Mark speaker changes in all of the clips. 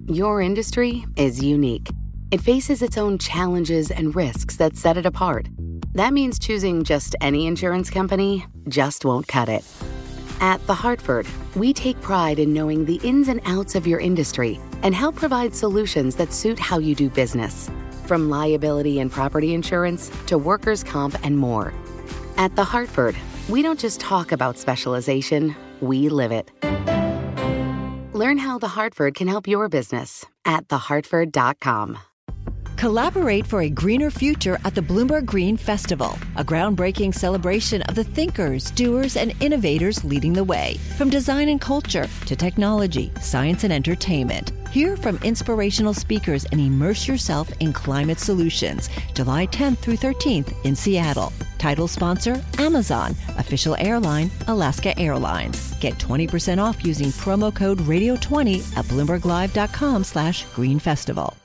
Speaker 1: Your industry is unique. It faces its own challenges and risks that set it apart. That means choosing just any insurance company just won't cut it. At The Hartford, we take pride in knowing the ins and outs of your industry and help provide solutions that suit how you do business. From liability and property insurance to workers' comp and more. At The Hartford, we don't just talk about specialization, we live it. Learn how The Hartford can help your business at thehartford.com.
Speaker 2: Collaborate for a greener future at the Bloomberg Green Festival, a groundbreaking celebration of the thinkers, doers, and innovators leading the way. From design and culture to technology, science, and entertainment. Hear from inspirational speakers and immerse yourself in climate solutions. July 10th through 13th in Seattle. Title sponsor, Amazon. Official airline, Alaska Airlines. Get 20% off using promo code radio20 at bloomberglive.com/greenfestival.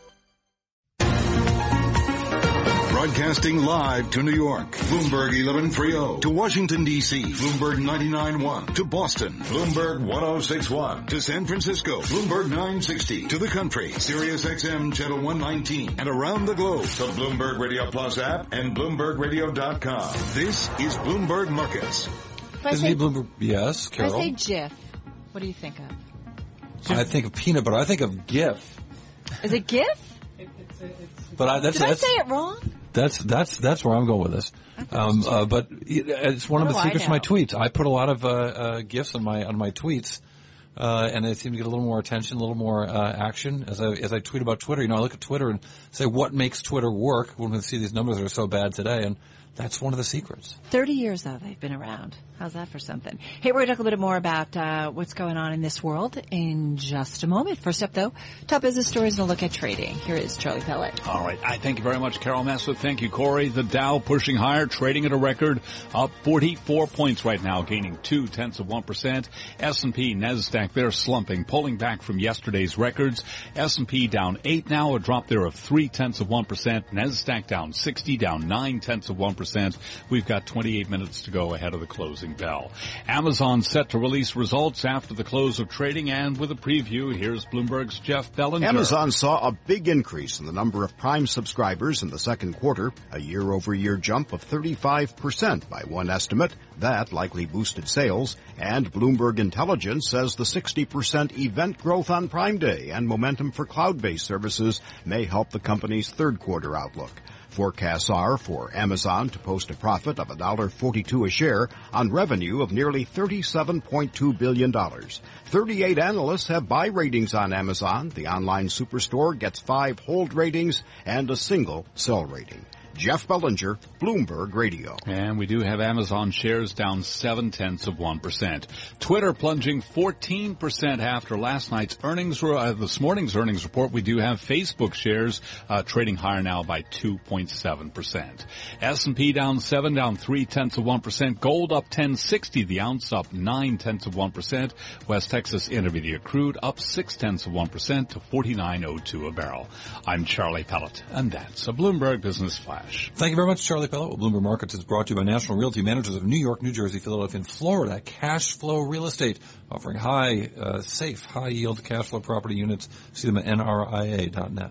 Speaker 3: Broadcasting live to New York, Bloomberg 1130. To Washington, D.C., Bloomberg 99.1. To Boston, Bloomberg 106.1. To San Francisco, Bloomberg 960. To the country, Sirius XM Channel 119. And around the globe, the Bloomberg Radio Plus app and BloombergRadio.com. This is Bloomberg Markets.
Speaker 4: Bloomberg? Yes, Carol.
Speaker 5: If I say Jif, what do you think of?
Speaker 4: I think of peanut butter. I think of GIF.
Speaker 5: Is it GIF?
Speaker 4: But
Speaker 5: Did I say it wrong?
Speaker 4: That's where I'm going with this. But it's one of the secrets of my tweets. I put a lot of GIFs on my tweets, and they seem to get a little more attention, a little more action as I tweet about Twitter. You know, I look at Twitter and say, what makes Twitter work when we see these numbers that are so bad today? And that's one of the secrets.
Speaker 5: 30 years, though, they've been around. How's that for something? Hey, we're going to talk a little bit more about what's going on in this world in just a moment. First up, though, top business stories and a look at trading. Here is Charlie Pellet.
Speaker 6: All right. I thank you very much, Carol Massett. Thank you, Corey. The Dow pushing higher, trading at a record, up 44 points right now, gaining 0.2%. S&P, NASDAQ, they're slumping, pulling back from yesterday's records. S&P down 8 now, a drop there of 0.3%. NASDAQ down 60, down 0.9%. We've got 28 minutes to go ahead of the closing bell. Amazon set to release results after the close of trading, and with a preview, here's Bloomberg's Jeff Bellinger.
Speaker 7: Amazon saw a big increase in the number of Prime subscribers in the second quarter, a year-over-year jump of 35% by one estimate. That likely boosted sales, and Bloomberg Intelligence says the 60% event growth on Prime Day and momentum for cloud-based services may help the company's third quarter outlook. Forecasts are for Amazon to post a profit of $1.42 a share on revenue of nearly $37.2 billion. 38 analysts have buy ratings on Amazon. The online superstore gets 5 hold ratings and a single sell rating. Jeff Bellinger, Bloomberg Radio.
Speaker 6: And we do have Amazon shares down 0.7%. Twitter plunging 14% after last night's earnings, this morning's earnings report. We do have Facebook shares trading higher now by 2.7%. S&P down 7, down 0.3%. Gold up 10.60, the ounce up 0.9%. West Texas Intermediate crude up 0.6% to 49.02 a barrel. I'm Charlie Pellet, and that's a Bloomberg Business Flash.
Speaker 4: Thank you very much, Charlie Pellet. Well, Bloomberg Markets is brought to you by National Realty Managers of New York, New Jersey, Philadelphia, and Florida. Cash flow real estate, offering safe, high-yield cash flow property units. See them at nria.net.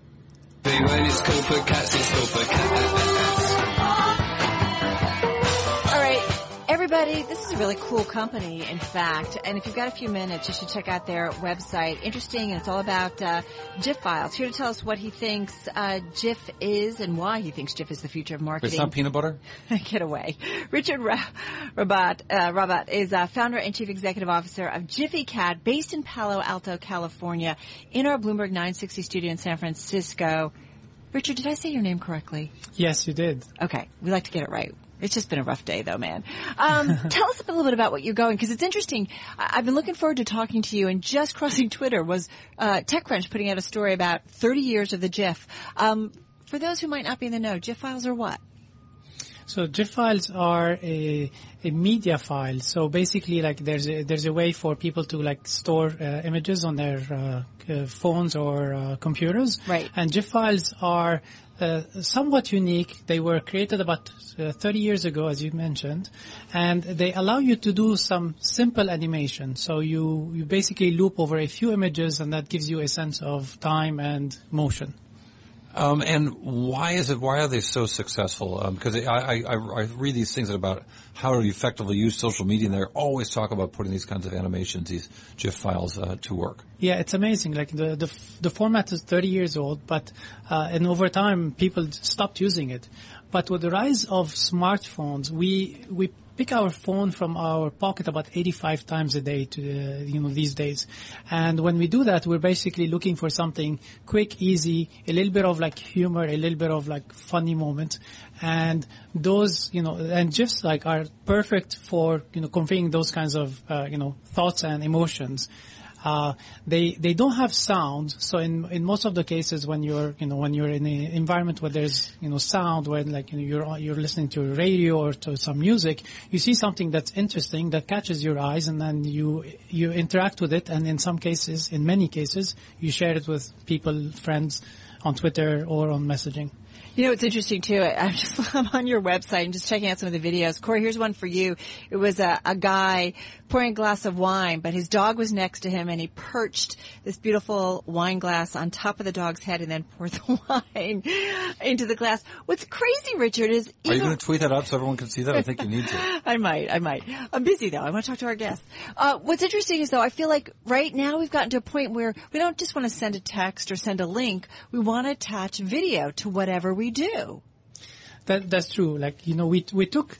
Speaker 5: All right, everybody, this is a really cool company, in fact, and if you've got a few minutes, you should check out their website. Interesting, and it's all about Jif Files. Here to tell us what he thinks Jif is and why he thinks Jif is the future of marketing.
Speaker 4: It's not peanut butter?
Speaker 5: Get away. Richard Rabat is founder and chief executive officer of Jiffy Cat, based in Palo Alto, California, in our Bloomberg 960 studio in San Francisco. Richard, did I say your name correctly?
Speaker 8: Yes, you did.
Speaker 5: Okay. We like to get it right. It's just been a rough day, though, man. Tell us a little bit about what you're going, because it's interesting. I've been looking forward to talking to you, and just crossing Twitter was TechCrunch putting out a story about 30 years of the GIF. For those who might not be in the know, GIF files are what?
Speaker 8: So GIF files are a media file. So basically, like there's a way for people to like store images on their phones or computers.
Speaker 5: Right.
Speaker 8: And GIF files are somewhat unique. They were created about 30 years ago, as you mentioned, and they allow you to do some simple animation. So you basically loop over a few images, and that gives you a sense of time and motion.
Speaker 4: And why are they so successful? Because I read these things about how to effectively use social media, and they always talk about putting these kinds of animations, these GIF files, to work.
Speaker 8: Yeah, it's amazing. Like the format is 30 years old, but and over time people stopped using it. But with the rise of smartphones, we pick our phone from our pocket about 85 times a day these days. And when we do that, we're basically looking for something quick, easy, a little bit of like humor, a little bit of like funny moment. And those, and GIFs like are perfect for, conveying those kinds of, thoughts and emotions. They don't have sound, so in most of the cases when you're in an environment where there's sound, where like you're listening to radio or to some music, you see something that's interesting that catches your eyes, and then you interact with it, and in many cases you share it with people, friends, on Twitter or on messaging.
Speaker 5: It's interesting too. I'm on your website and just checking out some of the videos. Corey, here's one for you. It was a guy pouring a glass of wine, but his dog was next to him, and he perched this beautiful wine glass on top of the dog's head and then poured the wine into the glass. What's crazy, Richard, is...
Speaker 4: Are you going to tweet that out so everyone can see that? I think you need to.
Speaker 5: I might. I'm busy, though. I want to talk to our guests. What's interesting is, though, I feel like right now we've gotten to a point where we don't just want to send a text or send a link. We want to attach video to whatever we do.
Speaker 8: That's true. Like, we took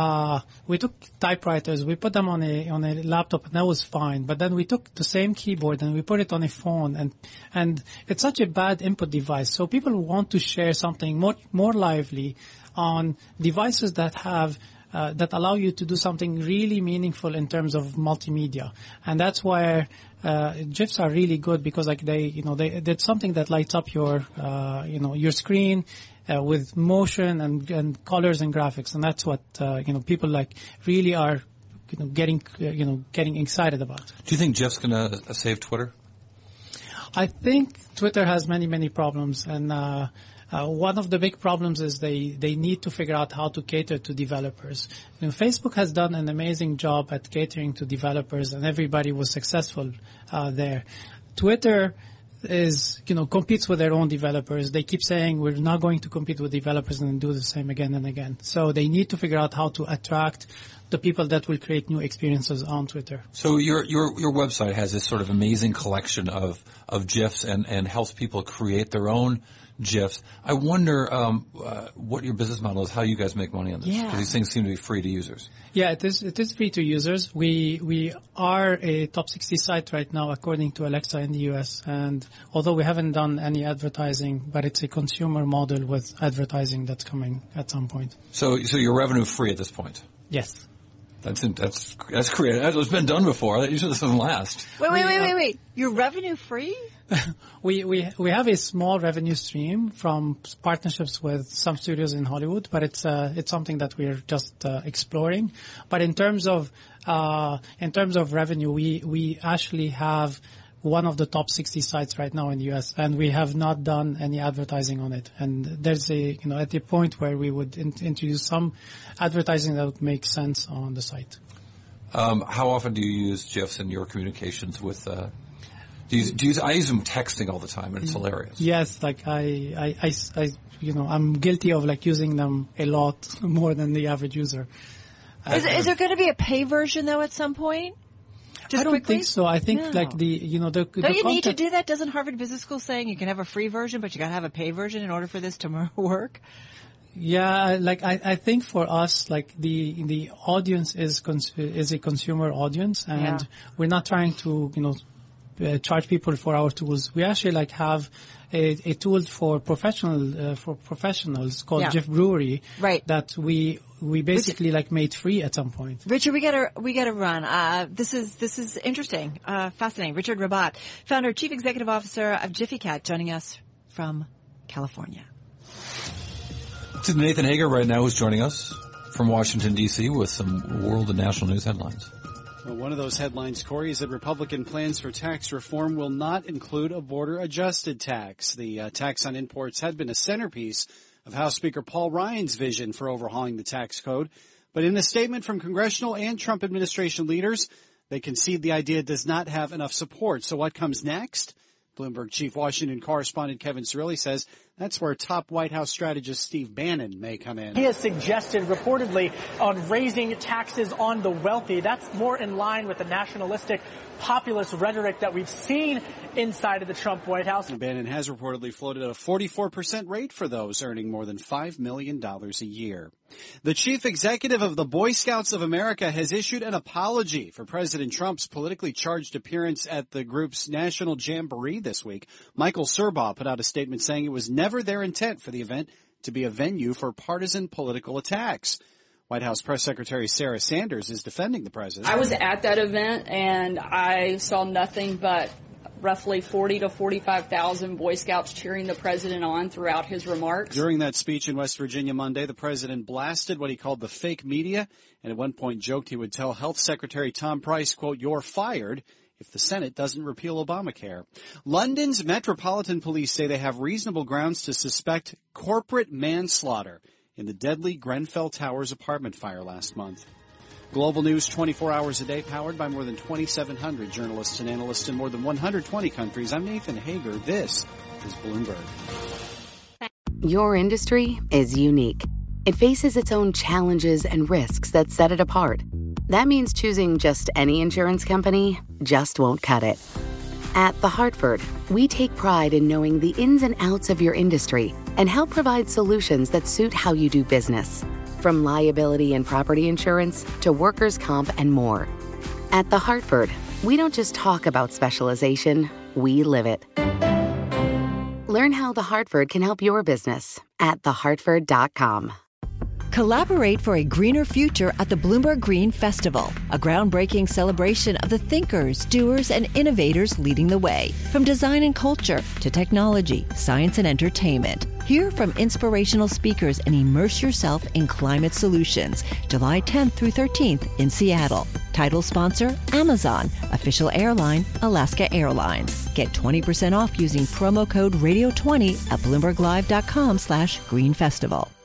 Speaker 8: typewriters, we put them on a laptop, and that was fine. But then we took the same keyboard and we put it on a phone, and it's such a bad input device. So people want to share something more lively on devices that have that allow you to do something really meaningful in terms of multimedia. And that's where GIFs are really good, because like they're something that lights up your screen with motion and colors and graphics, and that's what people like really are getting excited about.
Speaker 4: Do you think GIF's going to save Twitter?
Speaker 8: I think Twitter has many problems, and one of the big problems is they need to figure out how to cater to developers. Facebook has done an amazing job at catering to developers, and everybody was successful there. Twitter competes with their own developers. They keep saying we're not going to compete with developers, and then do the same again and again. So they need to figure out how to attract the people that will create new experiences on Twitter.
Speaker 4: So your website has this sort of amazing collection of GIFs and helps people create their own GIFs. I wonder what your business model is, how you guys make money on this. Because these things seem to be free to users.
Speaker 8: Yeah, it is free to users. We are a top 60 site right now according to Alexa in the US, and although we haven't done any advertising, but it's a consumer model with advertising that's coming at some point.
Speaker 4: So you're revenue free at this point?
Speaker 8: Yes.
Speaker 4: That's creative. It's been done before. Usually this doesn't last.
Speaker 5: Wait. You're revenue free?
Speaker 8: We have a small revenue stream from partnerships with some studios in Hollywood, but it's something that we're just exploring. But in terms of revenue, we actually have one of the top 60 sites right now in the US, and we have not done any advertising on it. And there's at the point where we would introduce some advertising that would make sense on the site.
Speaker 4: How often do you use GIFs in your communications with? I use them texting all the time, and it's hilarious.
Speaker 8: Yes, like I'm guilty of like using them a lot more than the average user.
Speaker 5: Is there going to be a pay version though at some point?
Speaker 8: I don't think so. I think
Speaker 5: Don't you need to do that? Doesn't Harvard Business School saying you can have a free version, but you got to have a pay version in order for this to work?
Speaker 8: Yeah, like I think for us, like the audience is a consumer audience, and we're not trying to charge people for our tools. We actually like have a tool for professionals called GIF Brewery,
Speaker 5: right?
Speaker 8: That we basically like made free at some point.
Speaker 5: Richard, we gotta run. This is interesting, fascinating. Richard Rabbat, founder, chief executive officer of Jiffy Cat, joining us from California.
Speaker 4: To Nathan Hager right now, who's joining us from Washington, D.C. with some world and national news headlines.
Speaker 9: Well, one of those headlines, Corey, is that Republican plans for tax reform will not include a border-adjusted tax. The tax on imports had been a centerpiece of House Speaker Paul Ryan's vision for overhauling the tax code. But in a statement from congressional and Trump administration leaders, they concede the idea does not have enough support. So what comes next? Bloomberg chief Washington correspondent Kevin Cirilli says that's where top White House strategist Steve Bannon may come in.
Speaker 10: He has suggested reportedly on raising taxes on the wealthy. That's more in line with the nationalistic populist rhetoric that we've seen inside of the Trump White House.
Speaker 9: Bannon has reportedly floated at a 44% rate for those earning more than $5 million a year. The chief executive of the Boy Scouts of America has issued an apology for President Trump's politically charged appearance at the group's National Jamboree this week. Michael Serbaugh put out a statement saying it was never their intent for the event to be a venue for partisan political attacks. White House Press Secretary Sarah Sanders is defending the president.
Speaker 11: I was at that event and I saw nothing but roughly 40 to 45,000 Boy Scouts cheering the president on throughout his remarks.
Speaker 9: During that speech in West Virginia Monday, the president blasted what he called the fake media and at one point joked he would tell Health Secretary Tom Price, quote, "You're fired," if the Senate doesn't repeal Obamacare. London's Metropolitan Police say they have reasonable grounds to suspect corporate manslaughter in the deadly Grenfell Towers apartment fire last month. Global news 24 hours a day, powered by more than 2,700 journalists and analysts in more than 120 countries. I'm Nathan Hager. This is Bloomberg.
Speaker 1: Your industry is unique. It faces its own challenges and risks that set it apart. That means choosing just any insurance company just won't cut it. At The Hartford, we take pride in knowing the ins and outs of your industry and help provide solutions that suit how you do business. From liability and property insurance to workers' comp and more. At The Hartford, we don't just talk about specialization, we live it. Learn how The Hartford can help your business at thehartford.com.
Speaker 2: Collaborate for a greener future at the Bloomberg Green Festival, a groundbreaking celebration of the thinkers, doers, and innovators leading the way. From design and culture to technology, science, and entertainment. Hear from inspirational speakers and immerse yourself in climate solutions. July 10th through 13th in Seattle. Title sponsor, Amazon. Official airline, Alaska Airlines. Get 20% off using promo code RADIO20 at BloombergLive.com/Green Festival.